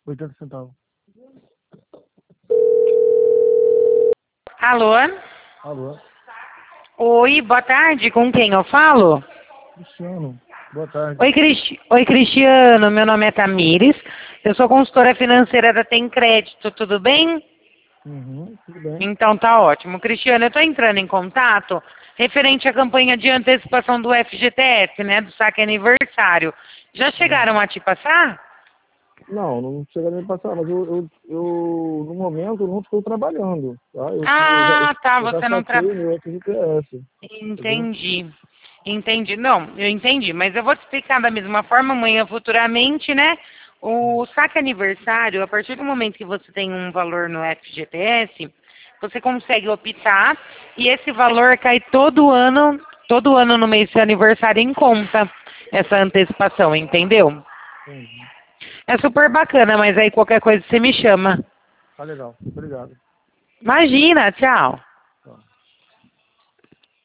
80 centavos. Alô? Alô? Oi, boa tarde. Com quem eu falo? Cristiano, boa tarde. Oi, Cristiano. Meu nome é Tamires. Eu sou consultora financeira da Tem Crédito. Tudo bem? Tudo bem. Então tá ótimo. Cristiano, eu estou entrando em contato referente à campanha de antecipação do FGTS, né? Do saque aniversário. Já chegaram a te passar? Não, não chega nem a passar, mas no momento, não estou trabalhando, tá? Ah, tá. Eu já Você não saquei trabalha. meu FGTS, entendeu? Entendi. Entendi. Não, eu entendi, mas eu vou te explicar da mesma forma amanhã futuramente, né? O saque aniversário, a partir do momento que você tem um valor no FGTS, você consegue optar e esse valor cai todo ano no mês do seu aniversário em conta, essa antecipação, entendeu? Entendi. É super bacana, mas aí qualquer coisa você me chama. Tá legal, obrigado. Imagina, tchau.